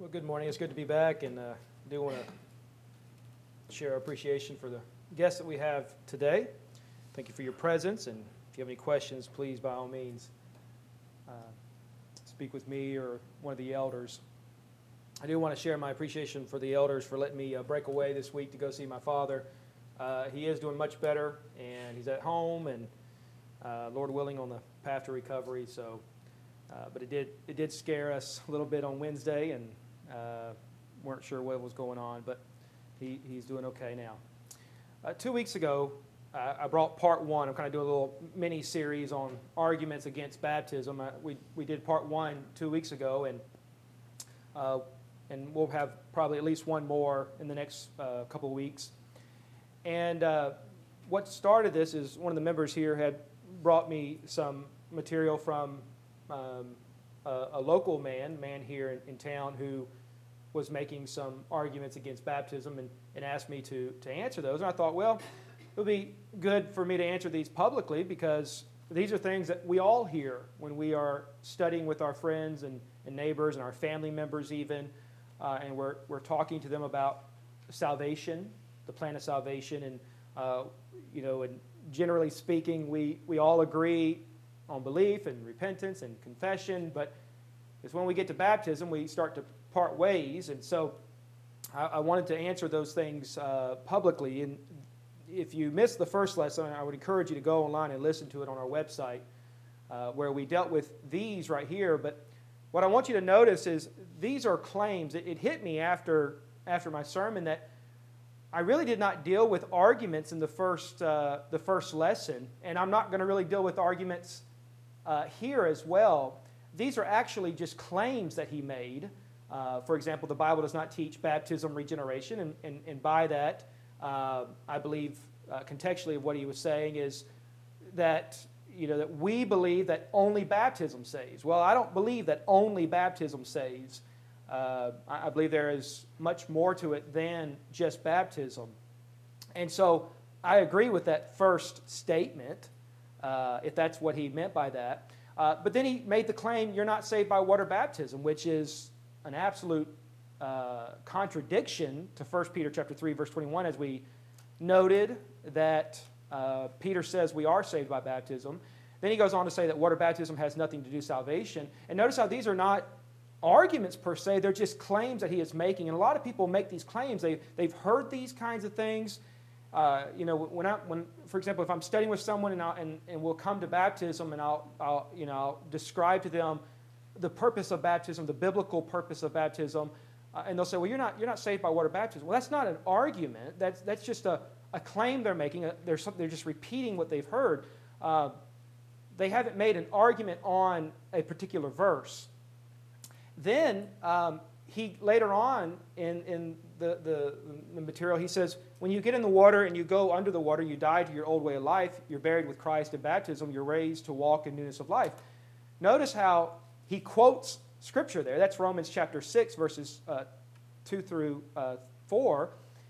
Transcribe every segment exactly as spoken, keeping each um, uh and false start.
Well, good morning. It's good to be back, and uh, I do want to share our appreciation for the guests that we have today. Thank you for your presence, and if you have any questions, please, by all means, uh, speak with me or one of the elders. I do want to share my appreciation for the elders for letting me uh, break away this week to go see my father. Uh, he is doing much better, and he's at home, and uh, Lord willing, on the path to recovery. So, uh, but it did it did scare us a little bit on Wednesday, and uh, weren't sure what was going on. But he, he's doing okay now. Uh, two weeks ago, uh, I brought part one. I'm kind of doing a little mini series on arguments against baptism. Uh, we we did part one two weeks ago, and uh, and we'll have probably at least one more in the next uh, couple of weeks. And uh, what started this is one of the members here had brought me some material from um, a, a local man, man here in, in town, who was making some arguments against baptism and, and asked me to, to answer those. And I thought, well, it would be good for me to answer these publicly because these are things that we all hear when we are studying with our friends and, and neighbors and our family members even, uh, and we're, we're talking to them about salvation, the plan of salvation, and uh, you know, and generally speaking, we, we all agree on belief and repentance and confession, but it's when we get to baptism, we start to part ways, and so I, I wanted to answer those things uh, publicly. And if you missed the first lesson, I would encourage you to go online and listen to it on our website, uh, where we dealt with these right here. But what I want you to notice is these are claims. It, it hit me after after my sermon that I really did not deal with arguments in the first uh, the first lesson, and I'm not going to really deal with arguments uh, here as well. These are actually just claims that he made. Uh, for example, the Bible does not teach baptism regeneration, and, and, and by that, uh, I believe uh, contextually of what he was saying is that you know that we believe that only baptism saves. Well, I don't believe that only baptism saves. Uh, I believe there is much more to it than just baptism. And so I agree with that first statement, uh, if that's what he meant by that. Uh, but then he made the claim, you're not saved by water baptism, which is an absolute uh, contradiction to First Peter chapter three, verse twenty-one, as we noted that uh, Peter says we are saved by baptism. Then he goes on to say that water baptism has nothing to do with salvation. And notice how these are not arguments per se, they're just claims that he is making. And a lot of people make these claims. They, they've heard these kinds of things. Uh, you know, when I, when, for example, if I'm studying with someone and, I'll, and, and we'll come to baptism and I'll, I'll, you know, I'll describe to them the purpose of baptism, the biblical purpose of baptism, uh, and they'll say, well, you're not, you're not saved by water baptism. Well, that's not an argument. That's, that's just a, a claim they're making. They're, some, they're just repeating what they've heard. Uh, they haven't made an argument on a particular verse. Then um, he later on in, in the, the, the material, he says, when you get in the water and you go under the water, you die to your old way of life, you're buried with Christ in baptism, you're raised to walk in newness of life. Notice how he quotes Scripture there. That's Romans chapter six, verses uh, two through uh, four.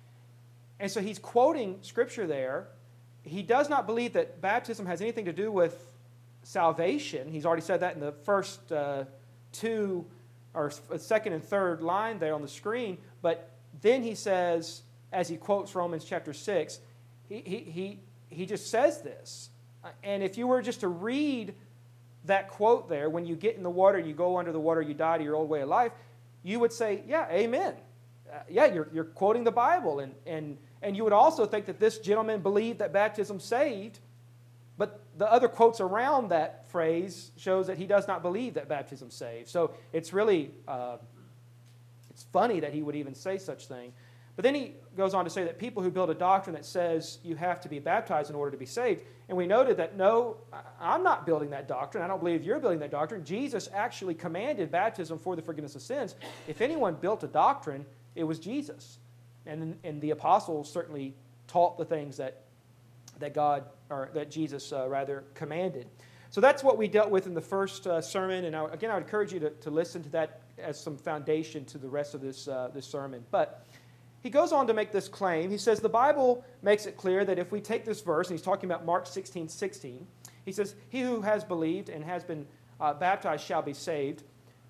And so he's quoting Scripture there. He does not believe that baptism has anything to do with salvation. He's already said that in the first uh, two or second and third line there on the screen, but then he says, as he quotes Romans chapter six, he, he, he, he just says this. And if you were just to read that quote there, when you get in the water, you go under the water, you die to your old way of life, you would say, yeah, amen. Uh, yeah, you're, you're quoting the Bible. And, and, and you would also think that this gentleman believed that baptism saved, but the other quotes around that phrase shows that he does not believe that baptism saves. So it's really, uh, it's funny that he would even say such thing. But then he goes on to say that people who build a doctrine that says you have to be baptized in order to be saved, and we noted that no, I'm not building that doctrine. I don't believe you're building that doctrine. Jesus actually commanded baptism for the forgiveness of sins. If anyone built a doctrine, it was Jesus. And, and the apostles certainly taught the things that that God, or that Jesus uh, rather commanded. So that's what we dealt with in the first uh, sermon, and I, again, I would encourage you to, to listen to that as some foundation to the rest of this, uh, this sermon. But he goes on to make this claim. He says the Bible makes it clear that if we take this verse, and he's talking about Mark sixteen sixteen, he says, he who has believed and has been uh, baptized shall be saved.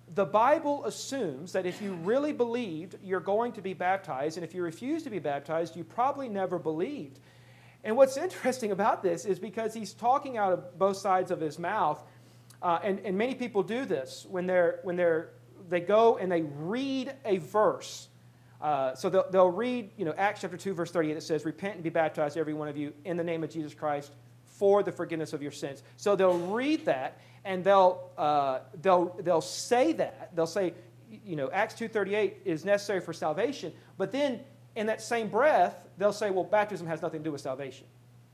the Bible assumes that if you really believed, you're going to be baptized, and if you refuse to be baptized, you probably never believed. And what's interesting about this is because he's talking out of both sides of his mouth, uh, and, and many people do this when they're when they're they go and they read a verse. Uh, so they'll, they'll read, you know, Acts chapter two, verse thirty-eight. It says, "Repent and be baptized, every one of you, in the name of Jesus Christ, for the forgiveness of your sins." So they'll read that, and they'll uh, they'll they'll say that they'll say, you know, Acts two thirty-eight is necessary for salvation, but then in that same breath, they'll say, well, baptism has nothing to do with salvation.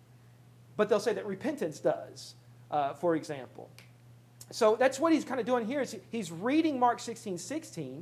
But they'll say that repentance does, uh, for example. So that's what he's kind of doing here. Is he's reading Mark sixteen sixteen,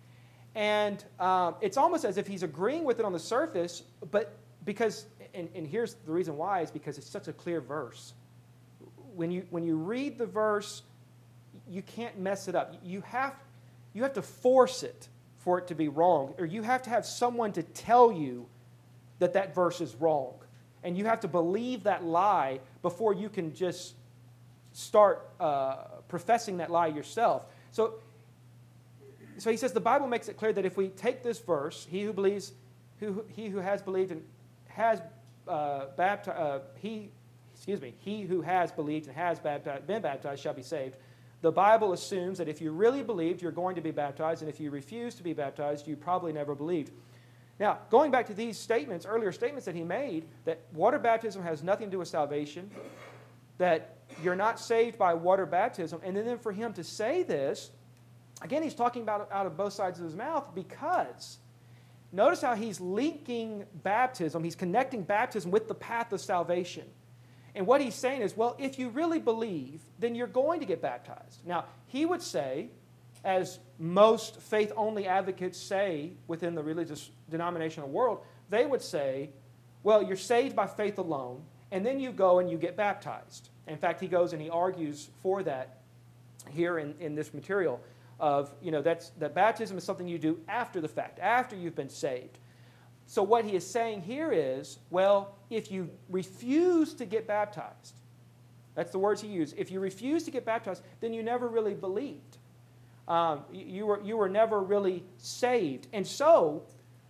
and um, it's almost as if he's agreeing with it on the surface, but because, and, and here's the reason why, is because it's such a clear verse. When you, when you read the verse, you can't mess it up. You have, you have to force it for it to be wrong, or you have to have someone to tell you that that verse is wrong. And you have to believe that lie before you can just start uh, professing that lie yourself. So, so he says the Bible makes it clear that if we take this verse, he who believes, who, he who has believed and has uh, baptized, uh, he, excuse me, he who has believed and has baptized, been baptized shall be saved. The Bible assumes that if you really believed, you're going to be baptized, and if you refuse to be baptized, you probably never believed. Now, going back to these statements, earlier statements that he made, that water baptism has nothing to do with salvation, that you're not saved by water baptism, and then for him to say this, again, he's talking about out of both sides of his mouth, because notice how he's linking baptism, he's connecting baptism with the path of salvation. And what he's saying is, well, if you really believe, then you're going to get baptized. Now, he would say, as most faith-only advocates say within the religious denominational world, they would say, well, you're saved by faith alone, and then you go and you get baptized. In fact, he goes and he argues for that here in, in this material of, you know, that's, that baptism is something you do after the fact, after you've been saved. So what he is saying here is, well, if you refuse to get baptized, that's the words he used, if you refuse to get baptized, then you never really believed. Um, you, were, you were never really saved. And so,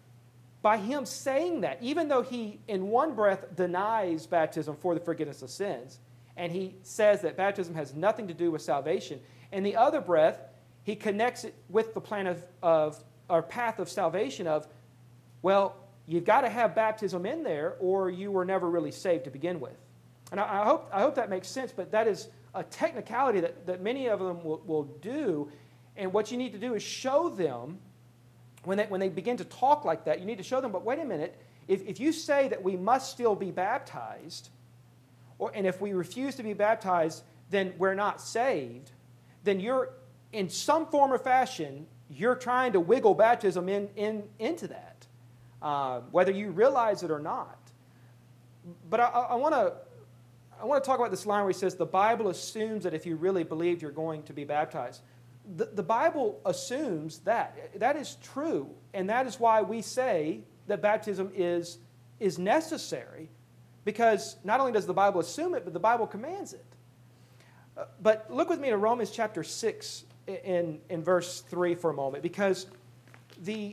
by him saying that, even though he in one breath denies baptism for the forgiveness of sins, and he says that baptism has nothing to do with salvation, in the other breath, he connects it with the plan of, of or path of salvation of, well, you've got to have baptism in there, or you were never really saved to begin with. And I, I, hope, I hope that makes sense, but that is a technicality that, that many of them will, will do. And what you need to do is show them, when they, when they begin to talk like that, you need to show them, but wait a minute, if, if you say that we must still be baptized, or, and if we refuse to be baptized, then we're not saved, then you're, in some form or fashion, you're trying to wiggle baptism in, in, into that. Uh, whether you realize it or not. But I, I want to I want to talk about this line where he says, the Bible assumes that if you really believe, you're going to be baptized. The, the Bible assumes that. That is true. And that is why we say that baptism is, is necessary, because not only does the Bible assume it, but the Bible commands it. Uh, but look with me to Romans chapter six in, in verse three for a moment, because the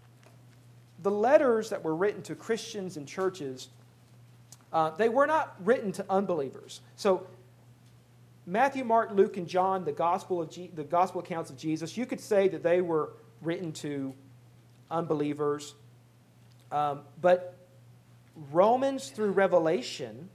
The letters that were written to Christians and churches, uh, they were not written to unbelievers. So Matthew, Mark, Luke, and John, the gospel of G- the gospel accounts of Jesus, you could say that they were written to unbelievers. Um, but Romans through Revelation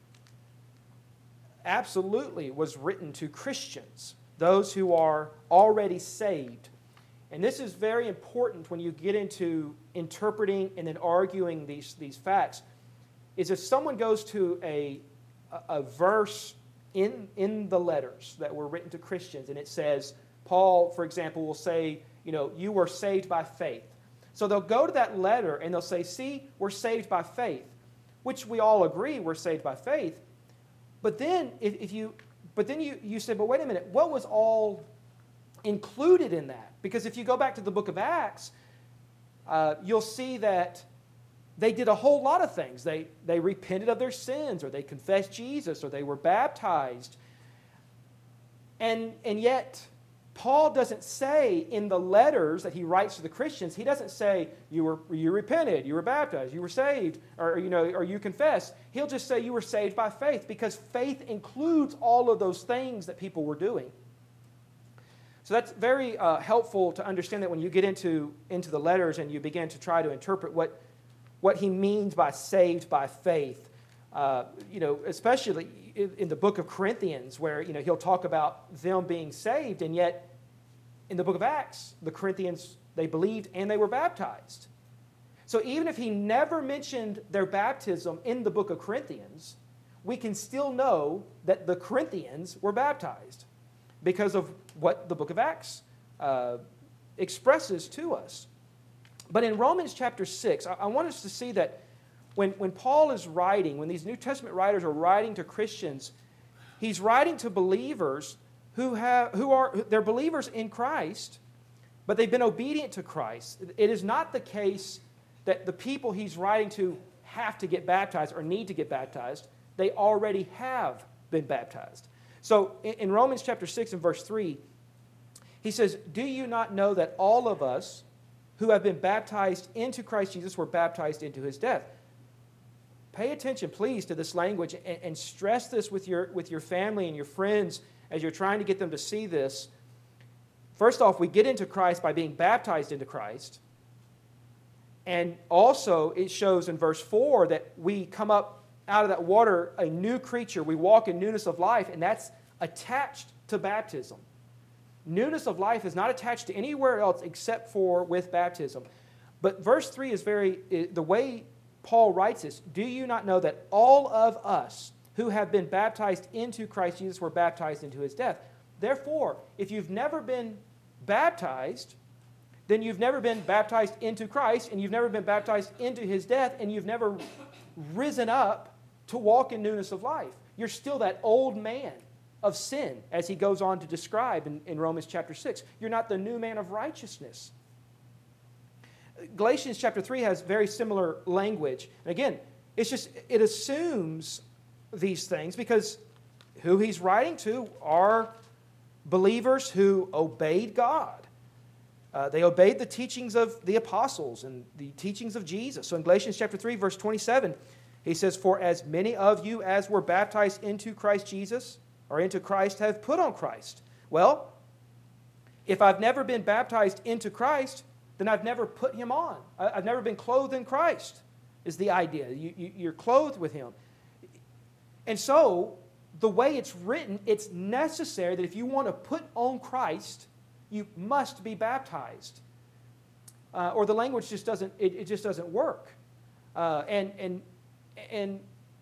absolutely was written to Christians, those who are already saved. And this is very important when you get into interpreting and then arguing these, these facts, is if someone goes to a, a, a verse in, in the letters that were written to Christians, and it says, Paul, for example, will say, you know, you were saved by faith. So they'll go to that letter and they'll say, see, we're saved by faith, which we all agree we're saved by faith. But then if, if you, but then you, you say, but wait a minute, what was all included in that? Because if you go back to the book of Acts, uh, you'll see that they did a whole lot of things. They, they repented of their sins, or they confessed Jesus, or they were baptized. And, and yet, Paul doesn't say in the letters that he writes to the Christians, he doesn't say, you were you repented, you were baptized, you were saved, or, you know, or you confessed. He'll just say you were saved by faith, because faith includes all of those things that people were doing. So that's very uh, helpful to understand that when you get into, into the letters and you begin to try to interpret what, what he means by saved by faith. Uh, you know, especially in, in the book of Corinthians, where, you know, he'll talk about them being saved, and yet in the book of Acts, the Corinthians, they believed and they were baptized. So even if he never mentioned their baptism in the book of Corinthians, we can still know that the Corinthians were baptized because of what the book of Acts uh, expresses to us. But in Romans chapter six, I, I want us to see that When, when Paul is writing, when these New Testament writers are writing to Christians, he's writing to believers who have who are they're believers in Christ, but they've been obedient to Christ. It is not the case that the people he's writing to have to get baptized or need to get baptized. They already have been baptized. So in, in Romans chapter six and verse three, he says, "Do you not know that all of us who have been baptized into Christ Jesus were baptized into his death?" Pay attention, please, to this language, and, and stress this with your, with your family and your friends as you're trying to get them to see this. First off, we get into Christ by being baptized into Christ. And also, it shows in verse four that we come up out of that water a new creature. We walk in newness of life, and that's attached to baptism. Newness of life is not attached to anywhere else except for with baptism. But verse three is very, the way Paul writes this, "Do you not know that all of us who have been baptized into Christ Jesus were baptized into his death?" Therefore, if you've never been baptized, then you've never been baptized into Christ, and you've never been baptized into his death, and you've never risen up to walk in newness of life. You're still that old man of sin, as he goes on to describe in, in Romans chapter six. You're not the new man of righteousness. Galatians chapter three has very similar language. And again, it's just, it assumes these things because who he's writing to are believers who obeyed God. Uh, they obeyed the teachings of the apostles and the teachings of Jesus. So in Galatians chapter three, verse twenty-seven, he says, "For as many of you as were baptized into Christ Jesus, or into Christ, have put on Christ." Well, if I've never been baptized into Christ, then I've never put him on. I've never been clothed in Christ, is the idea. You, you, you're clothed with him. And so, the way it's written, it's necessary that if you want to put on Christ, you must be baptized. Uh, or the language just doesn't, it, it just doesn't work. Uh, and, and, and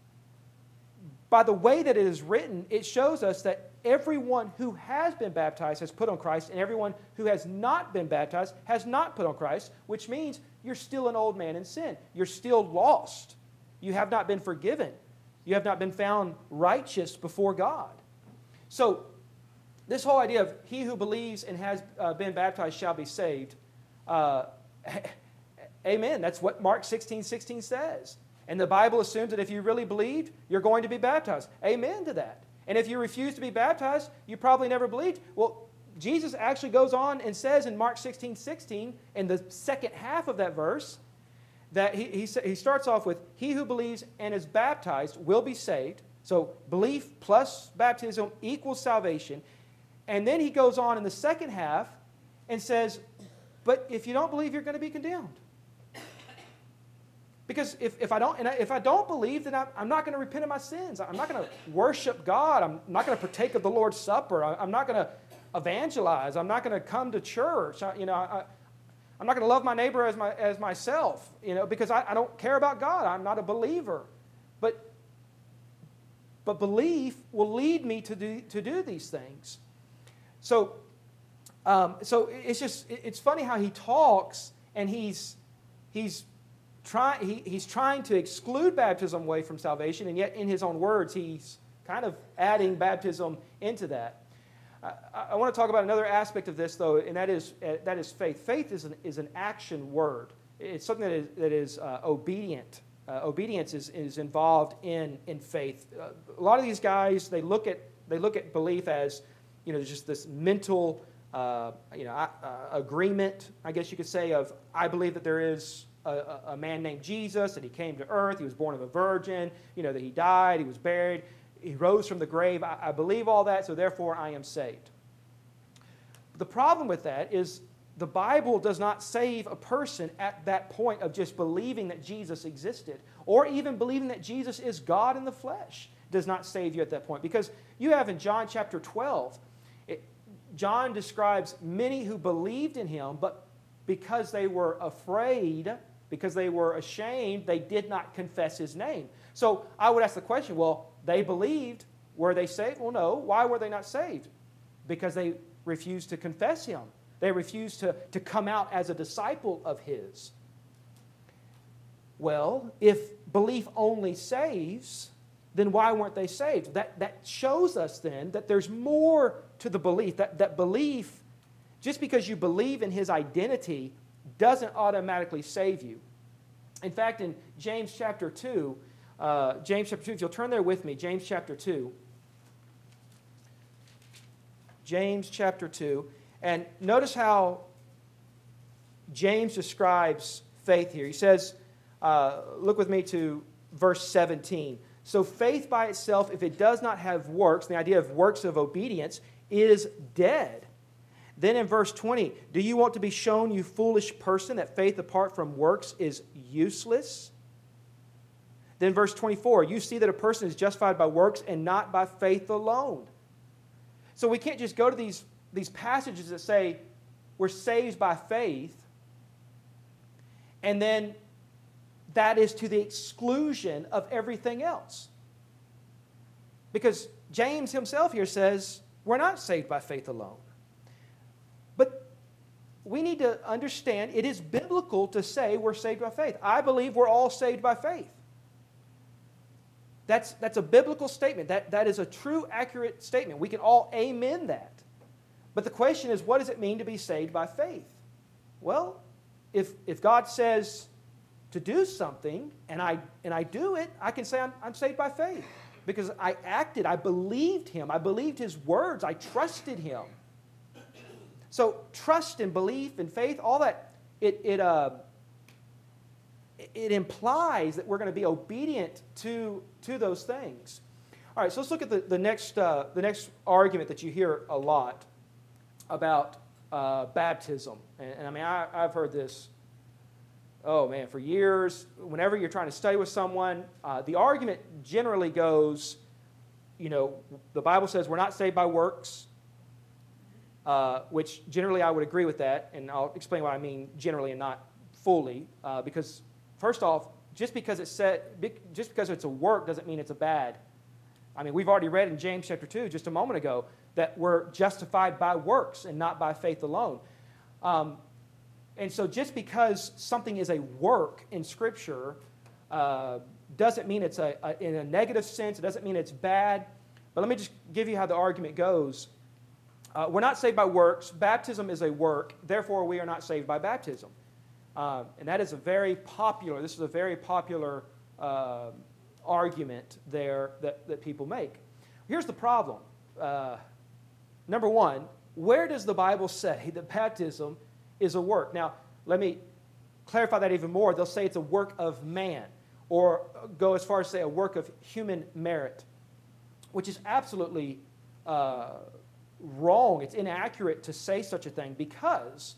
by the way that it is written, it shows us that everyone who has been baptized has put on Christ, and everyone who has not been baptized has not put on Christ, which means you're still an old man in sin. You're still lost. You have not been forgiven. You have not been found righteous before God. So, this whole idea of he who believes and has uh, been baptized shall be saved, uh, amen. That's what Mark sixteen sixteen says. And the Bible assumes that if you really believed, you're going to be baptized. Amen to that. And if you refuse to be baptized, you probably never believed. Well, Jesus actually goes on and says in Mark sixteen sixteen, in the second half of that verse, that he, he, he starts off with, "He who believes and is baptized will be saved." So belief plus baptism equals salvation. And then he goes on in the second half and says, "But if you don't believe, you're going to be condemned." Because if, if, I don't, and if I don't believe, then I'm, I'm not going to repent of my sins. I'm not going to worship God. I'm not going to partake of the Lord's Supper. I'm not going to evangelize. I'm not going to come to church. I, you know, I, I'm not going to love my neighbor as, my, as myself, you know, because I, I don't care about God. I'm not a believer. But, but belief will lead me to do, to do these things. So, um, so it's just, it's funny how he talks, and he's, he's, Try, he, he's trying to exclude baptism away from salvation, and yet in his own words, he's kind of adding baptism into that. I, I want to talk about another aspect of this, though, and that is, uh, that is faith. Faith is an, is an action word. It's something that is, that is uh, obedient. Uh, obedience is, is involved in, in faith. Uh, a lot of these guys, they look at, they look at belief as, you know, just this mental uh, you know, I, uh, agreement, I guess you could say, of I believe that there is a, a, a man named Jesus, that he came to earth, he was born of a virgin, you know, that he died, he was buried, he rose from the grave. I, I believe all that, so therefore I am saved. The problem with that is the Bible does not save a person at that point of just believing that Jesus existed, or even believing that Jesus is God in the flesh. It does not save you at that point. Because you have in John chapter twelve, it, John describes many who believed in him, but because they were afraid, because they were ashamed, they did not confess his name. So I would ask the question, well, they believed, were they saved? Well, no. Why were they not saved? Because they refused to confess him. They refused to, to come out as a disciple of his. Well, if belief only saves, then why weren't they saved? That, that shows us then that there's more to the belief. That, that belief, just because you believe in his identity, doesn't automatically save you. In fact, in James chapter two, uh, James chapter two, if you'll turn there with me, James chapter two. James chapter two. And notice how James describes faith here. He says, uh, look with me to verse seventeen. So faith by itself, if it does not have works, the idea of works of obedience, is dead. Then in verse twenty, do you want to be shown, you foolish person, that faith apart from works is useless? Then verse twenty-four, you see that a person is justified by works and not by faith alone. So we can't just go to these these passages that say we're saved by faith, and then that is to the exclusion of everything else. Because James himself here says we're not saved by faith alone. But we need to understand it is biblical to say we're saved by faith. I believe we're all saved by faith. That's, that's a biblical statement. That, that is a true, accurate statement. We can all amen that. But the question is, what does it mean to be saved by faith? Well, if, if God says to do something and I, and I do it, I can say I'm, I'm saved by faith because I acted, I believed him, I believed his words, I trusted him. So trust and belief and faith, all that, it, it, uh, it implies that we're going to be obedient to, to those things. All right, so let's look at the, the, next, uh, the next argument that you hear a lot about uh, baptism. And, and I mean, I, I've heard this, oh man, for years. Whenever you're trying to study with someone, uh, the argument generally goes, you know, the Bible says we're not saved by works, uh, which generally I would agree with that, and I'll explain what I mean generally and not fully, uh, because first off, just because it's said, just because it's a work doesn't mean it's a bad. I mean, we've already read in James chapter two just a moment ago that we're justified by works and not by faith alone. Um, and so just because something is a work in Scripture uh, doesn't mean it's a, a, in a negative sense. It doesn't mean it's bad. But let me just give you how the argument goes. Uh, we're not saved by works. Baptism is a work. Therefore, we are not saved by baptism. Uh, and that is a very popular, this is a very popular uh, argument there that, that people make. Here's the problem. Uh, number one, where does the Bible say that baptism is a work? Now, let me clarify that even more. They'll say it's a work of man, or go as far as say a work of human merit, which is absolutely uh, wrong. It's inaccurate to say such a thing, because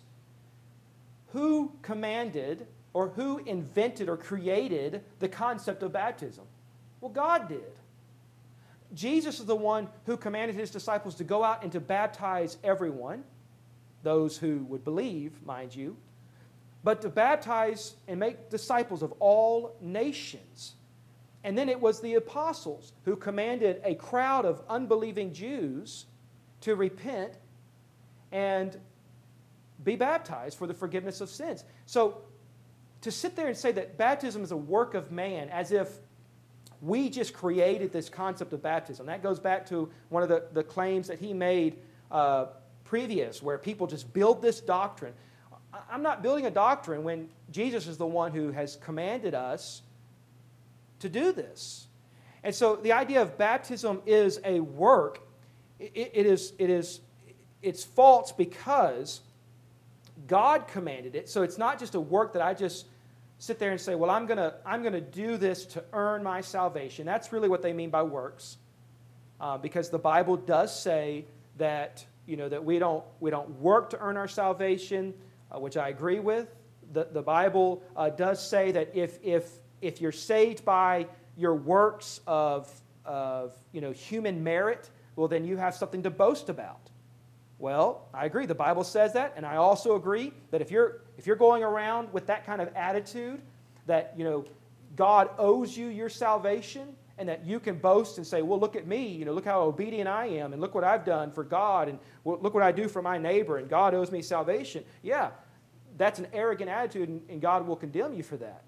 who commanded or who invented or created the concept of baptism? Well, God did. Jesus is the one who commanded his disciples to go out and to baptize everyone, those who would believe, mind you, but to baptize and make disciples of all nations. And then it was the apostles who commanded a crowd of unbelieving Jews to repent and be baptized for the forgiveness of sins. So to sit there and say that baptism is a work of man as if we just created this concept of baptism, that goes back to one of the, the claims that he made uh, previous, where people just build this doctrine. I'm not building a doctrine when Jesus is the one who has commanded us to do this. And so the idea of baptism is a work. It, it, is, it is it's false because God commanded it. So it's not just a work that I just sit there and say, well, I'm going to I'm going to do this to earn my salvation. That's really what they mean by works. Uh, because the Bible does say that, you know, that we don't we don't work to earn our salvation, uh, which I agree with. The, the Bible uh, does say that if if if you're saved by your works of of you know human merit, well, then you have something to boast about. Well, I agree. The Bible says that, and I also agree that if you're if you're going around with that kind of attitude, that you know God owes you your salvation, and that you can boast and say, "Well, look at me. You know, look how obedient I am, and look what I've done for God, and well, look what I do for my neighbor, and God owes me salvation." Yeah, that's an arrogant attitude, and, and God will condemn you for that.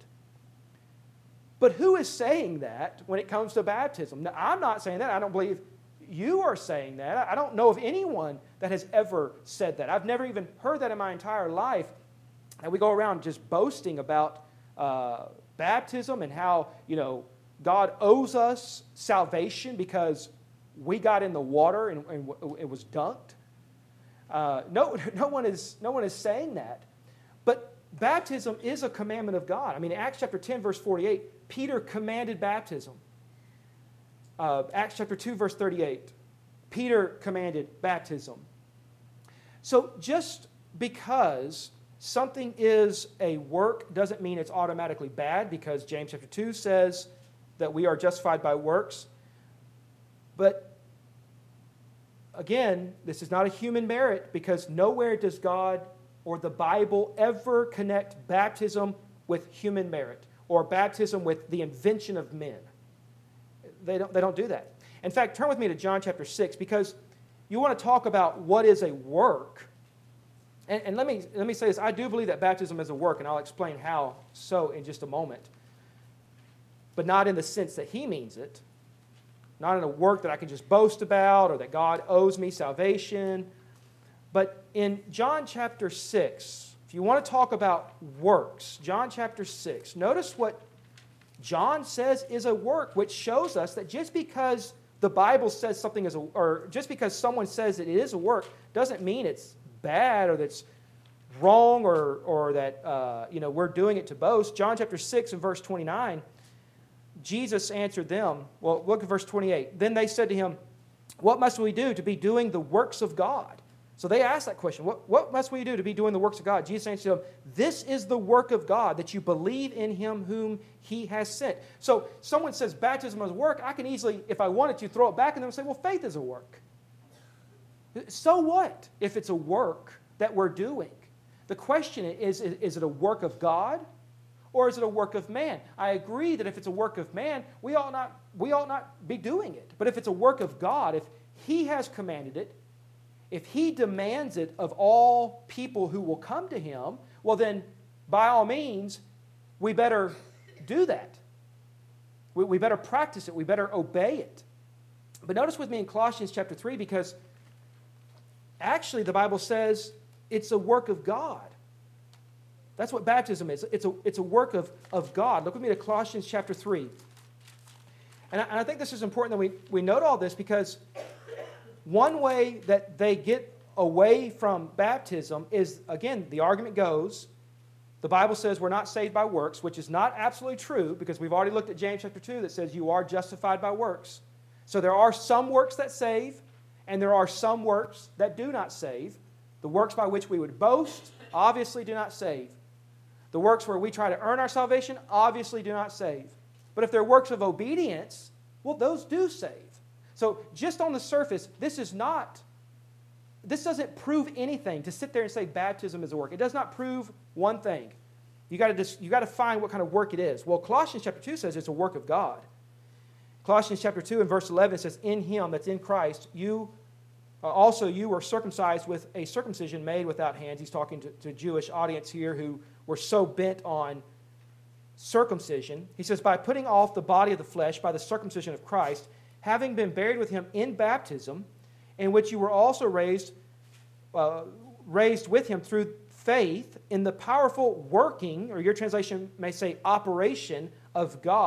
But who is saying that when it comes to baptism? Now, I'm not saying that. I don't believe you are saying that. I don't know of anyone that has ever said that. I've never even heard that in my entire life. And we go around just boasting about uh, baptism and how, you know, God owes us salvation because we got in the water and, and it was dunked. Uh, no, no one is, no one is saying that. But baptism is a commandment of God. I mean, Acts chapter ten, verse forty-eight, Peter commanded baptism. Uh, Acts chapter two, verse thirty-eight, Peter commanded baptism. So just because something is a work doesn't mean it's automatically bad, because James chapter two says that we are justified by works. But again, this is not a human merit, because nowhere does God or the Bible ever connect baptism with human merit or baptism with the invention of men. They don't, they don't do that. In fact, turn with me to John chapter six, because you want to talk about what is a work. And, and let me, let me say this. I do believe that baptism is a work, and I'll explain how so in just a moment. But not in the sense that he means it. Not in a work that I can just boast about or that God owes me salvation. But in John chapter six, if you want to talk about works, John chapter six, notice what John says is a work, which shows us that just because the Bible says something is a, or just because someone says that it is a work, doesn't mean it's bad or that's wrong or, or that uh, you know we're doing it to boast. John chapter six and verse twenty-nine, Jesus answered them. Well, look at verse twenty-eight. Then they said to him, "What must we do to be doing the works of God?" So they asked that question. What, what must we do to be doing the works of God? Jesus answered them, "This is the work of God, that you believe in him whom he has sent." So someone says baptism is a work. I can easily, if I wanted to, throw it back at them and say, well, faith is a work. So what if it's a work that we're doing? The question is, is, is it a work of God or is it a work of man? I agree that if it's a work of man, we ought not, we ought not be doing it. But if it's a work of God, if he has commanded it, if he demands it of all people who will come to him, well then, by all means, we better do that. We, we better practice it. We better obey it. But notice with me in Colossians chapter three, because actually the Bible says it's a work of God. That's what baptism is. It's a, it's a work of, of God. Look with me to Colossians chapter three. And I, and I think this is important that we, we note all this, because one way that they get away from baptism is, again, the argument goes, the Bible says we're not saved by works, which is not absolutely true, because we've already looked at James chapter two that says you are justified by works. So there are some works that save, and there are some works that do not save. The works by which we would boast obviously do not save. The works where we try to earn our salvation obviously do not save. But if they're works of obedience, well, those do save. So just on the surface, this is not, this doesn't prove anything to sit there and say baptism is a work. It does not prove one thing. You got to just, you got to find what kind of work it is. Well, Colossians chapter two says it's a work of God. Colossians chapter two and verse eleven says, "In him," that's in Christ, you uh, also you were circumcised with a circumcision made without hands. He's talking to, to a Jewish audience here who were so bent on circumcision. He says, "By putting off the body of the flesh by the circumcision of Christ, having been buried with him in baptism, in which you were also raised, uh, raised with him through faith in the powerful working," or your translation may say operation, "of God,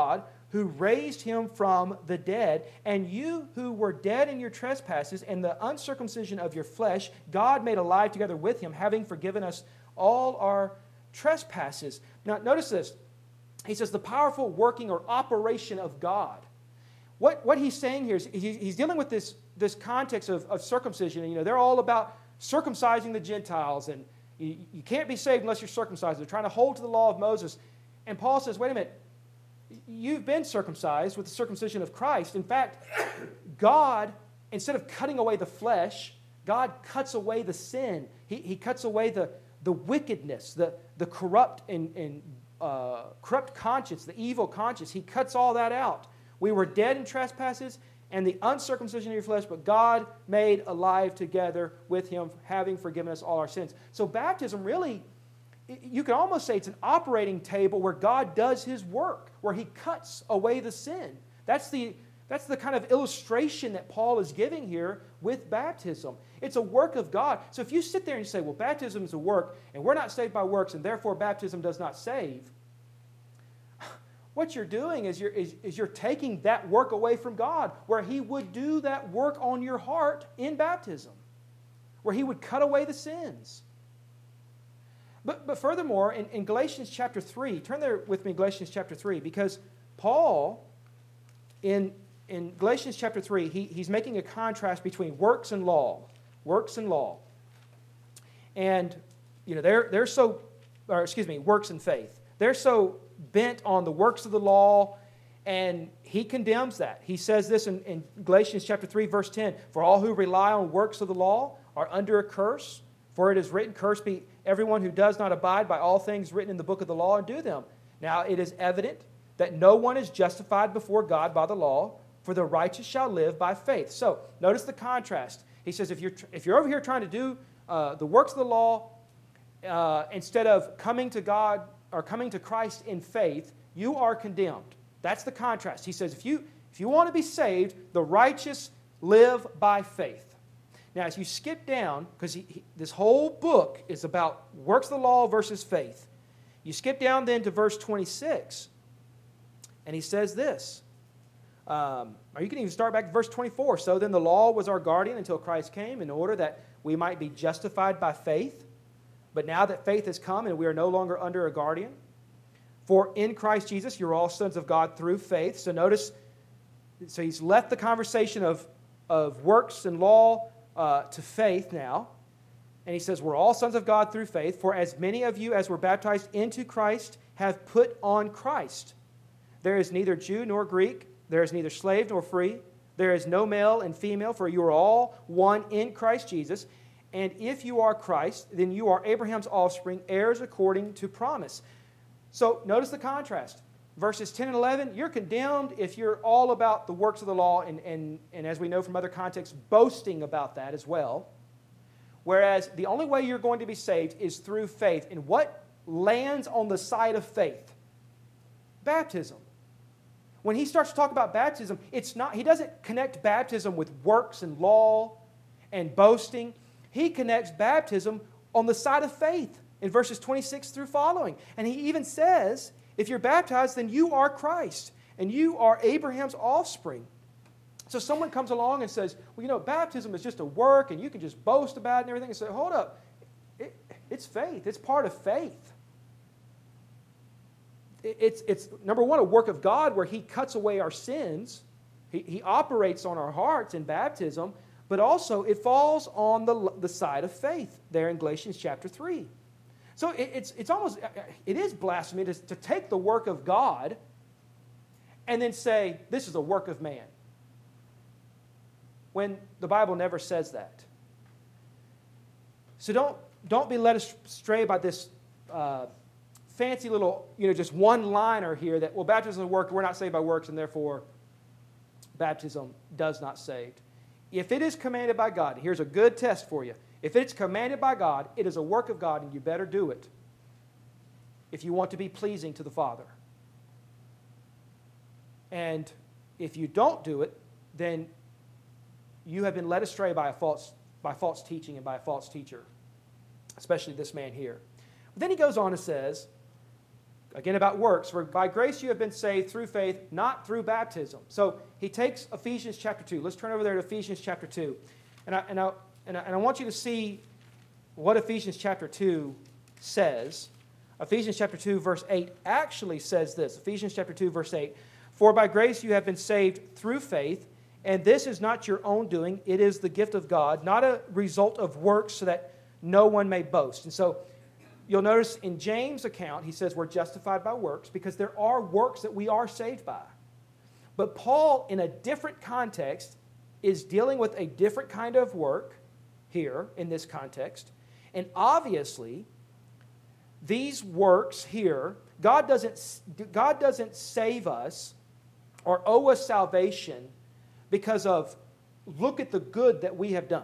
who raised him from the dead, and you who were dead in your trespasses and the uncircumcision of your flesh, God made alive together with him, having forgiven us all our trespasses. Now, notice this. He says the powerful working or operation of God. What, what he's saying here is he, he's dealing with this, this context of, of circumcision. And, you know, they're all about circumcising the Gentiles, and you, you can't be saved unless you're circumcised. They're trying to hold to the law of Moses. And Paul says, wait a minute, you've been circumcised with the circumcision of Christ. In fact, God, instead of cutting away the flesh, God cuts away the sin. He, he cuts away the, the wickedness, the, the corrupt and, and uh, corrupt conscience, the evil conscience. He cuts all that out. We were dead in trespasses and the uncircumcision of your flesh, but God made alive together with him, having forgiven us all our sins. So baptism really, you could almost say it's an operating table where God does his work, where he cuts away the sin. That's the, that's the kind of illustration that Paul is giving here with baptism. It's a work of God. So if you sit there and you say, well, baptism is a work, and we're not saved by works, and therefore baptism does not save, what you're doing is you're, is, is you're taking that work away from God, where he would do that work on your heart in baptism, where he would cut away the sins. But, but furthermore, in, in Galatians chapter three, turn there with me, Galatians chapter three, because Paul, in, in Galatians chapter three, he, he's making a contrast between works and law. Works and law. And, you know, they're, they're so, or excuse me, works and faith. They're so bent on the works of the law, and he condemns that. He says this in, in Galatians chapter three, verse ten, for all who rely on works of the law are under a curse, for it is written, cursed be everyone who does not abide by all things written in the book of the law and do them. Now it is evident that no one is justified before God by the law, for the righteous shall live by faith. So notice the contrast. He says if you're, if you're over here trying to do uh, the works of the law, uh, instead of coming to God or coming to Christ in faith, you are condemned. That's the contrast. He says if you, if you want to be saved, the righteous live by faith. Now, as you skip down, because this whole book is about works of the law versus faith, you skip down then to verse twenty-six, and he says this, um, or you can even start back to verse twenty-four. So then the law was our guardian until Christ came, in order that we might be justified by faith. But now that faith has come and we are no longer under a guardian, for in Christ Jesus you're all sons of God through faith. So notice, so he's left the conversation of, of works and law Uh, to faith now. And he says, we're all sons of God through faith, for as many of you as were baptized into Christ have put on Christ. There is neither Jew nor Greek, there is neither slave nor free, there is no male and female, for you are all one in Christ Jesus. And if you are Christ, then you are Abraham's offspring, heirs according to promise. So notice the contrast. Verses ten and eleven, you're condemned if you're all about the works of the law, and, and, and as we know from other contexts, boasting about that as well. Whereas the only way you're going to be saved is through faith. And what lands on the side of faith? Baptism. When he starts to talk about baptism, it's not, he doesn't connect baptism with works and law and boasting. He connects baptism on the side of faith in verses twenty-six through following. And he even says, if you're baptized, then you are Christ, and you are Abraham's offspring. So someone comes along and says, well, you know, baptism is just a work, and you can just boast about it and everything, and say, hold up, it, it's faith. It's part of faith. It, it's, it's, number one, a work of God where he cuts away our sins. He, he operates on our hearts in baptism, but also it falls on the, the side of faith there in Galatians chapter three. So it, it's, it's almost, it is blasphemy to, to take the work of God and then say, this is a work of man, when the Bible never says that. So don't, don't be led astray by this uh, fancy little, you know, just one-liner here that, well, baptism is a work, we're not saved by works, and therefore baptism does not save. If it is commanded by God, here's a good test for you. If it's commanded by God, it is a work of God, and you better do it if you want to be pleasing to the Father. And if you don't do it, then you have been led astray by a false, by false teaching and by a false teacher, especially this man here. But then he goes on and says, again about works, for by grace you have been saved through faith, not through baptism. So he takes Ephesians chapter two. Let's turn over there to Ephesians chapter two. And I, and I, and I, and I want you to see what Ephesians chapter two says. Ephesians chapter two, verse eight actually says this. Ephesians chapter two, verse eight. For by grace you have been saved through faith, and this is not your own doing. It is the gift of God, not a result of works, so that no one may boast. And so you'll notice in James' account, he says we're justified by works because there are works that we are saved by. But Paul, in a different context, is dealing with a different kind of work here in this context. And obviously, these works here, God doesn't, God doesn't save us or owe us salvation because of, look at the good that we have done,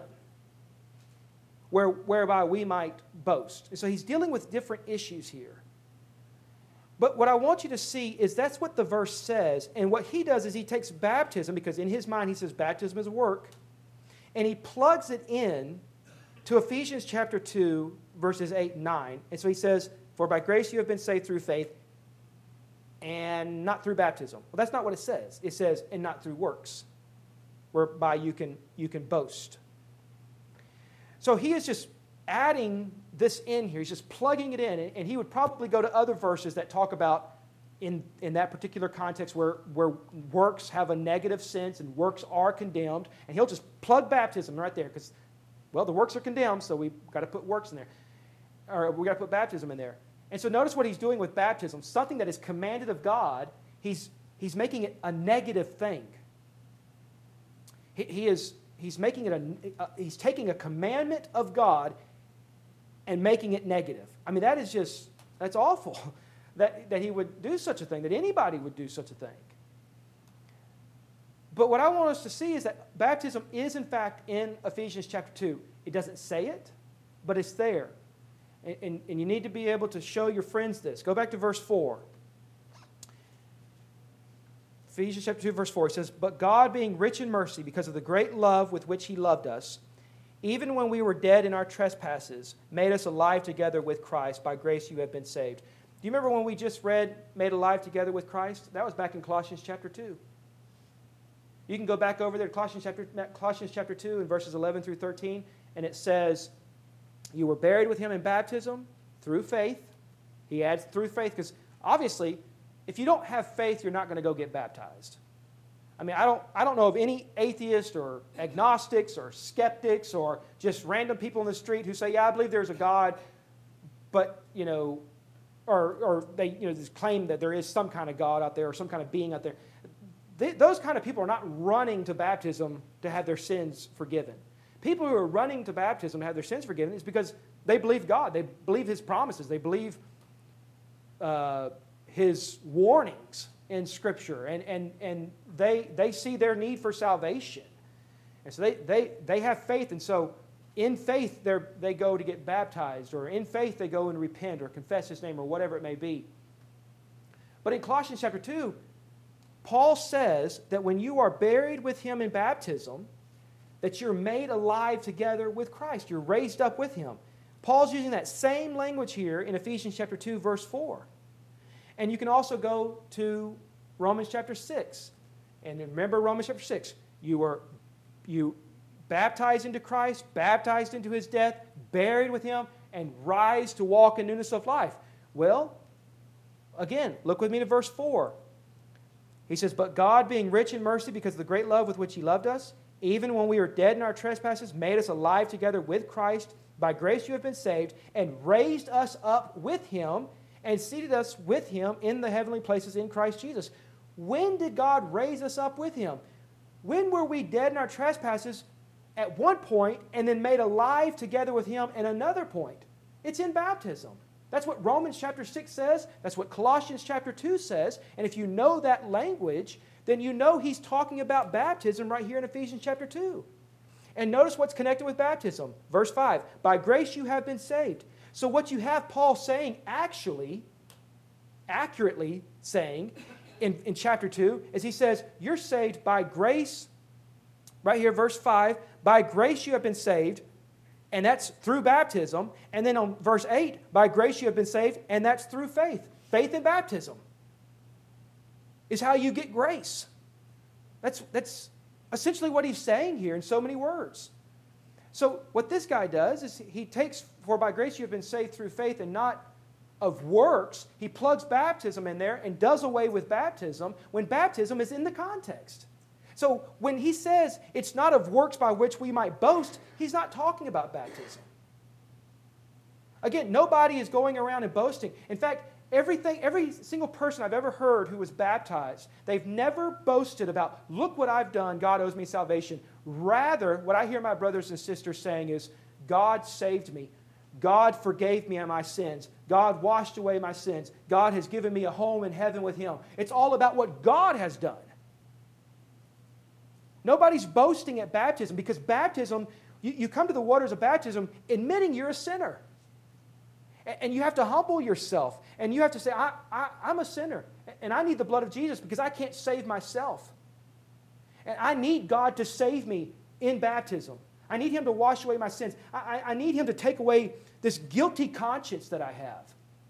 where, whereby we might boast. And so he's dealing with different issues here. But what I want you to see is that's what the verse says. And what he does is he takes baptism, because in his mind he says baptism is a work, and he plugs it in to Ephesians chapter two, verses eight and nine. And so he says, for by grace you have been saved through faith, and not through baptism. Well, that's not what it says. It says, and not through works, whereby you can, you can boast. So he is just adding this in here. He's just plugging it in. And he would probably go to other verses that talk about, in, in that particular context, where, where works have a negative sense and works are condemned. And he'll just plug baptism right there because, well, the works are condemned, so we've got to put works in there. Or we've got to put baptism in there. And so notice what he's doing with baptism. Something that is commanded of God, he's, he's making it a negative thing. He, he is he's making it a, uh, he's taking a commandment of God and making it negative. I mean, that is just, that's awful that, that he would do such a thing, that anybody would do such a thing. But what I want us to see is that baptism is, in fact, in Ephesians chapter two. It doesn't say it, but it's there. And, and, and you need to be able to show your friends this. Go back to verse four. Ephesians chapter two, verse four. It says, but God, being rich in mercy, because of the great love with which he loved us, even when we were dead in our trespasses, made us alive together with Christ. By grace you have been saved. Do you remember when we just read, made alive together with Christ? That was back in Colossians chapter two. You can go back over there to Colossians chapter, Colossians chapter two and verses eleven through thirteen, and it says, you were buried with him in baptism through faith. He adds through faith because obviously, if you don't have faith, you're not going to go get baptized. I mean, I don't, I don't know of any atheists or agnostics or skeptics or just random people in the street who say, yeah, I believe there's a God, but, you know, or, or they you know, just claim that there is some kind of God out there or some kind of being out there. They, those kind of people are not running to baptism to have their sins forgiven. People who are running to baptism to have their sins forgiven is because they believe God. They believe his promises. They believe uh, his warnings in Scripture. And, and, and they, they see their need for salvation. And so they, they, they have faith. And so in faith, they go to get baptized. Or in faith, they go and repent or confess his name or whatever it may be. But in Colossians chapter two, Paul says that when you are buried with him in baptism, that you're made alive together with Christ. You're raised up with him. Paul's using that same language here in Ephesians chapter two, verse four. And you can also go to Romans chapter six. And remember Romans chapter six. You were you baptized into Christ, baptized into his death, buried with him, and rise to walk in newness of life. Well, again, look with me to verse four. He says, but God, being rich in mercy because of the great love with which he loved us, even when we were dead in our trespasses, made us alive together with Christ. By grace you have been saved, and raised us up with him, and seated us with him in the heavenly places in Christ Jesus. When did God raise us up with him? When were we dead in our trespasses at one point, and then made alive together with him at another point? It's in baptism. That's what Romans chapter six says. That's what Colossians chapter two says. And if you know that language, then you know he's talking about baptism right here in Ephesians chapter two. And notice what's connected with baptism. Verse five, by grace you have been saved. So what you have Paul saying, actually, accurately saying in, in chapter two, is he says, you're saved by grace, right here, verse five, by grace you have been saved, and that's through baptism. And then on verse eight, by grace you have been saved, and that's through faith. Faith and baptism is how you get grace. That's, that's essentially what he's saying here in so many words. So what this guy does is he takes, for by grace you have been saved through faith and not of works. He plugs baptism in there and does away with baptism when baptism is in the context. So when he says it's not of works by which we might boast, he's not talking about baptism. Again, nobody is going around and boasting. In fact, everything, every single person I've ever heard who was baptized, they've never boasted about, look what I've done, God owes me salvation. Rather, what I hear my brothers and sisters saying is, God saved me. God forgave me of my sins. God washed away my sins. God has given me a home in heaven with Him. It's all about what God has done. Nobody's boasting at baptism because baptism, you, you come to the waters of baptism admitting you're a sinner. And, and you have to humble yourself. And you have to say, I, I, I'm a sinner. And I need the blood of Jesus because I can't save myself. And I need God to save me in baptism. I need Him to wash away my sins. I, I, I need Him to take away this guilty conscience that I have.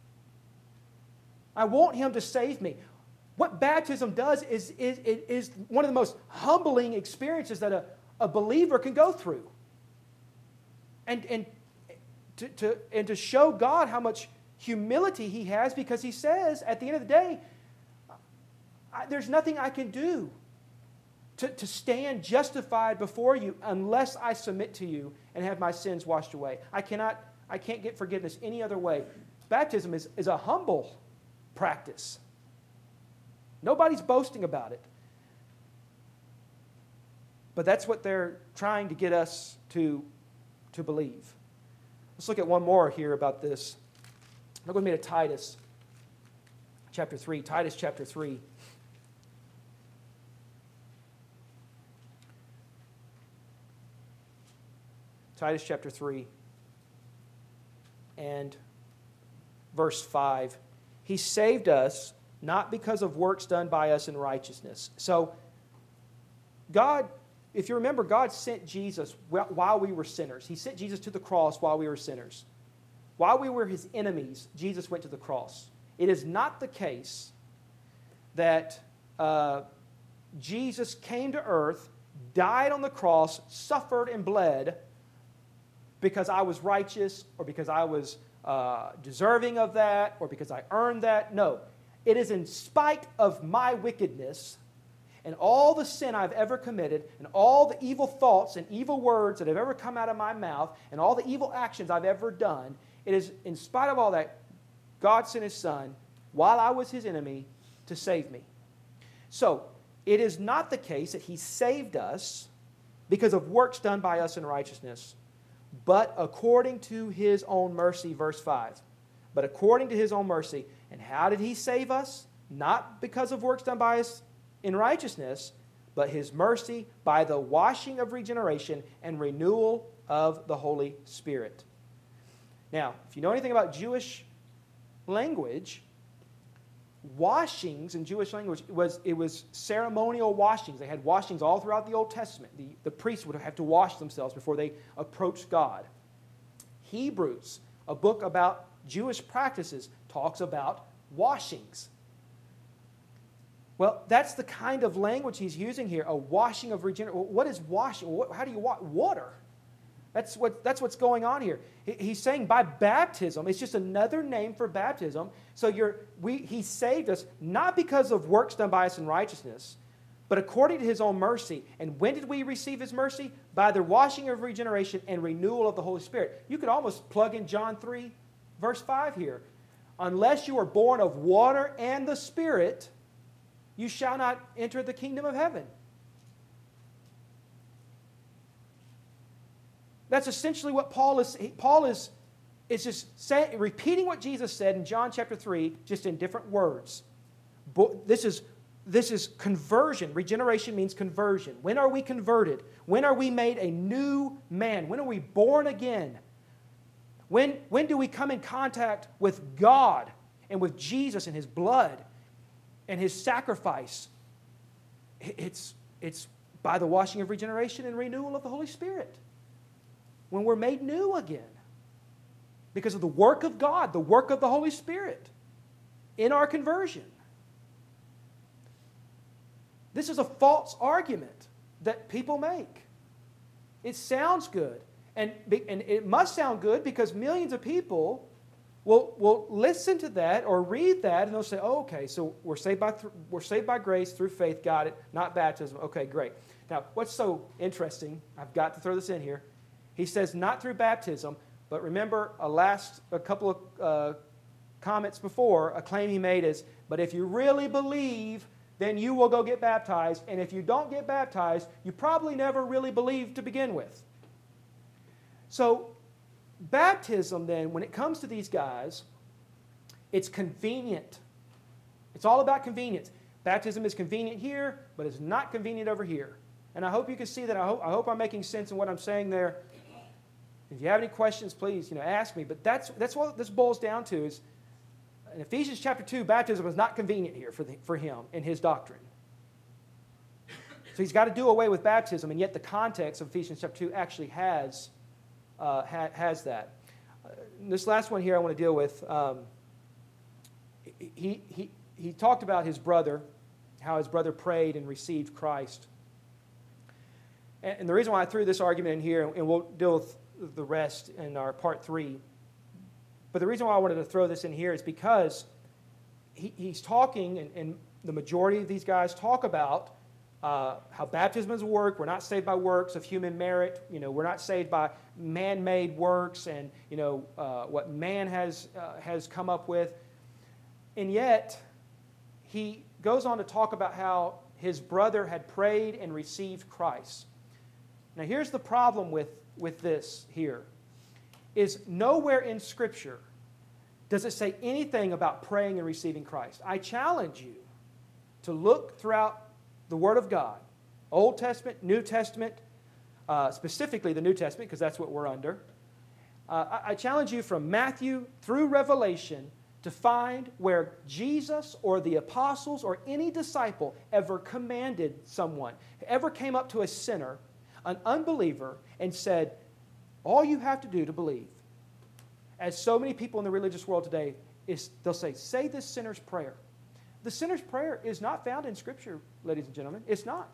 I want Him to save me. What baptism does is, is, is one of the most humbling experiences that a, a believer can go through. And, and, to, to, and to show God how much humility He has, because He says at the end of the day, I, there's nothing I can do to, to stand justified before you unless I submit to you and have my sins washed away. I cannot, I can't get forgiveness any other way. Baptism is, is a humble practice. Nobody's boasting about it. But that's what they're trying to get us to, to believe. Let's look at one more here about this. Look with me to Titus chapter three. Titus chapter three. Titus chapter three and verse five. He saved us not because of works done by us in righteousness. So, God, if you remember, God sent Jesus while we were sinners. He sent Jesus to the cross while we were sinners. While we were His enemies, Jesus went to the cross. It is not the case that uh, Jesus came to earth, died on the cross, suffered and bled because I was righteous or because I was uh, deserving of that or because I earned that. No. It is in spite of my wickedness and all the sin I've ever committed and all the evil thoughts and evil words that have ever come out of my mouth and all the evil actions I've ever done. It is in spite of all that, God sent His Son while I was His enemy to save me. So, it is not the case that He saved us because of works done by us in righteousness, but according to His own mercy, verse five. But according to His own mercy. And how did He save us? Not because of works done by us in righteousness, but His mercy by the washing of regeneration and renewal of the Holy Spirit. Now, if you know anything about Jewish language, washings in Jewish language, was, it was ceremonial washings. They had washings all throughout the Old Testament. The, the priests would have to wash themselves before they approached God. Hebrews, a book about Jewish practices, talks about washings. Well, that's the kind of language he's using here, a washing of regeneration. What is washing? What, how do you wash? Water. That's, what, that's what's going on here. He, he's saying by baptism, it's just another name for baptism. So you're, we, He saved us not because of works done by us in righteousness, but according to His own mercy. And when did we receive His mercy? By the washing of regeneration and renewal of the Holy Spirit. You could almost plug in John three, verse five here. Unless you are born of water and the Spirit, you shall not enter the kingdom of heaven. That's essentially what Paul is. Paul is, is just saying, repeating what Jesus said in John chapter three, just in different words. This is, this is conversion. Regeneration means conversion. When are we converted? When are we made a new man? When are we born again? When, when do we come in contact with God and with Jesus and His blood and His sacrifice? It's, it's by the washing of regeneration and renewal of the Holy Spirit. When we're made new again. Because of the work of God, the work of the Holy Spirit. in our conversion. This is a false argument that people make. It sounds good. And, and it must sound good because millions of people will, will listen to that or read that and they'll say, oh, okay, so we're saved by th- we're saved by grace through faith, got it, not baptism. Okay, great. Now, what's so interesting, I've got to throw this in here. He says not through baptism, but remember a last, a couple of uh, comments before, a claim he made is, but if you really believe, then you will go get baptized. And if you don't get baptized, you probably never really believed to begin with. So baptism then, when it comes to these guys, it's convenient. It's all about convenience. Baptism is convenient here, but it's not convenient over here. And I hope you can see that. I hope, I hope I'm making sense in what I'm saying there. If you have any questions, please, you know, ask me. But that's, that's what this boils down to is, in Ephesians chapter two, baptism is not convenient here for, the, for him in his doctrine. So he's got to do away with baptism, and yet the context of Ephesians chapter two actually has, uh, ha, has that. Uh, this last one here I want to deal with, um, he, he, he talked about his brother, how his brother prayed and received Christ. And, and the reason why I threw this argument in here, and we'll deal with the rest in our part three, but the reason why I wanted to throw this in here is because he, he's talking, and, and the majority of these guys talk about uh, how baptism is a work. We're not saved by works of human merit. You know, we're not saved by man-made works and, you know, uh, what man has, uh, has come up with. And yet, he goes on to talk about how his brother had prayed and received Christ. Now, here's the problem with, with this here. Is nowhere in Scripture does it say anything about praying and receiving Christ. I challenge you to look throughout the Word of God, Old Testament, New Testament, uh, specifically the New Testament, because that's what we're under. Uh, I, I challenge you from Matthew through Revelation to find where Jesus or the apostles or any disciple ever commanded someone, ever came up to a sinner, an unbeliever, and said, all you have to do to believe, as so many people in the religious world today, is they'll say, say this sinner's prayer. The sinner's prayer is not found in Scripture, ladies and gentlemen. It's not.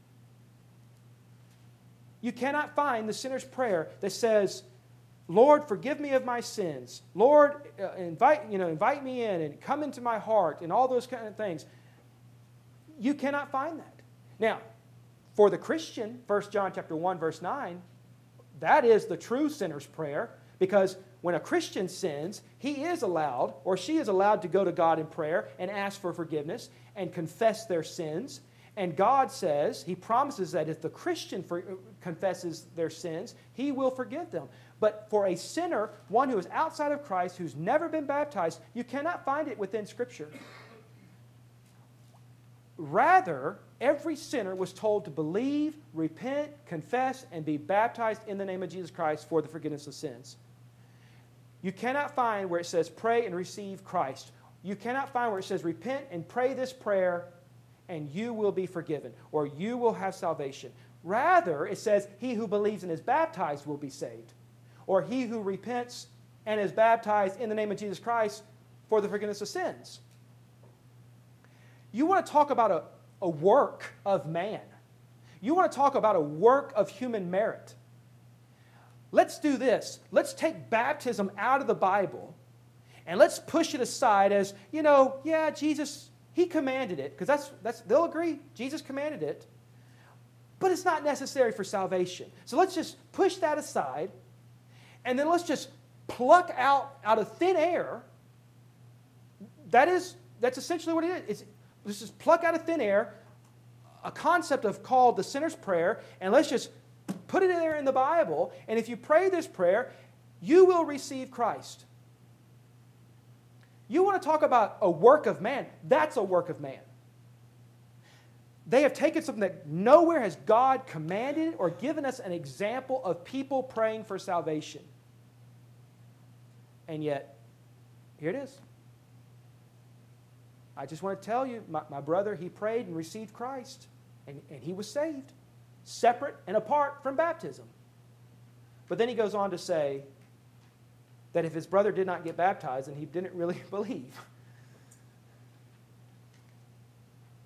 You cannot find the sinner's prayer that says, Lord, forgive me of my sins. Lord, uh, invite, you know, invite me in and come into my heart and all those kind of things. You cannot find that. Now, for the Christian, First John chapter one, verse nine, that is the true sinner's prayer, because when a Christian sins, he is allowed, or she is allowed, to go to God in prayer and ask for forgiveness and confess their sins. And God says, He promises that if the Christian for, confesses their sins, He will forgive them. But for a sinner, one who is outside of Christ, who's never been baptized, you cannot find it within Scripture. Rather, every sinner was told to believe, repent, confess, and be baptized in the name of Jesus Christ for the forgiveness of sins. You cannot find where it says pray and receive Christ. You cannot find where it says repent and pray this prayer and you will be forgiven, or you will have salvation. Rather, it says he who believes and is baptized will be saved, or he who repents and is baptized in the name of Jesus Christ for the forgiveness of sins. You want to talk about a, a work of man. You want to talk about a work of human merit. Let's do this. Let's take baptism out of the Bible and let's push it aside as, you know, yeah, Jesus, He commanded it, because that's, that's, they'll agree, Jesus commanded it, but it's not necessary for salvation. So let's just push that aside, and then let's just pluck out, out of thin air, that is, that's essentially what it is. It's, let's just pluck out of thin air a concept of called the sinner's prayer, and let's just put it in there in the Bible, and if you pray this prayer, you will receive Christ. You want to talk about a work of man, that's a work of man. They have taken something that nowhere has God commanded or given us an example of people praying for salvation. And yet, here it is. I just want to tell you, my, my brother, he prayed and received Christ, and, and he was saved, separate and apart from baptism. But then he goes on to say that if his brother did not get baptized, then he didn't really believe.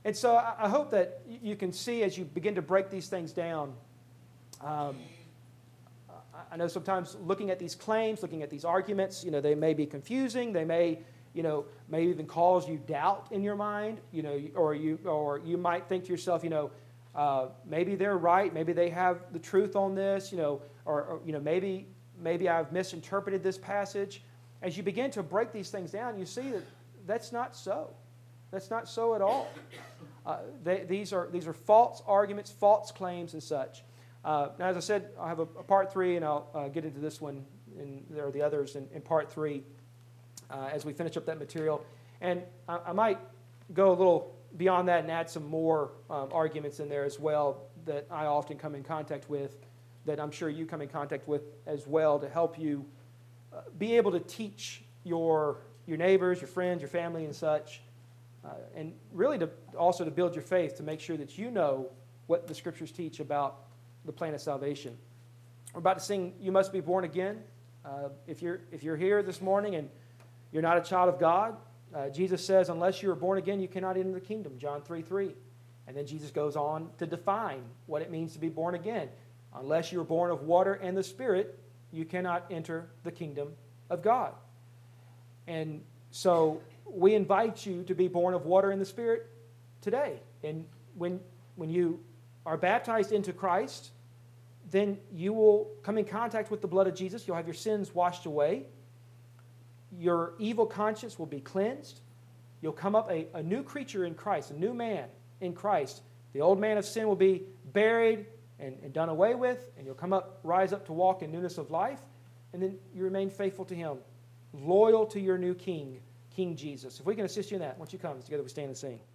and so I, I hope that y- you can see as you begin to break these things down. Um, I know sometimes looking at these claims, looking at these arguments, you know, they may be confusing. They may, you know, may even cause you doubt in your mind, you know, or you or you might think to yourself, you know, uh, maybe they're right, maybe they have the truth on this, you know, or, or you know, maybe maybe I've misinterpreted this passage. As you begin to break these things down, you see that that's not so. That's not so at all. Uh, they, these are these are false arguments, false claims, and such. Uh, now, as I said, I'll have a, a part three, and I'll uh, get into this one, and there are the others in, in part three uh, as we finish up that material. And I, I might go a little beyond that and add some more um, arguments in there as well that I often come in contact with, that I'm sure you come in contact with as well, to help you uh, be able to teach your, your neighbors, your friends, your family, and such, uh, and really to also to build your faith, to make sure that you know what the Scriptures teach about the plan of salvation. We're about to sing "You Must Be Born Again." Uh, if you're if you're here this morning and you're not a child of God, uh, Jesus says, "Unless you are born again, you cannot enter the kingdom." John three three. And then Jesus goes on to define what it means to be born again. Unless you are born of water and the Spirit, you cannot enter the kingdom of God. And so we invite you to be born of water and the Spirit today. And when when you are baptized into Christ, then you will come in contact with the blood of Jesus. You'll have your sins washed away. Your evil conscience will be cleansed. You'll come up a, a new creature in Christ, a new man in Christ. The old man of sin will be buried and, and done away with, and you'll come up, rise up to walk in newness of life, and then you remain faithful to Him, loyal to your new King, King Jesus. If we can assist you in that, once you come, together we stand and sing.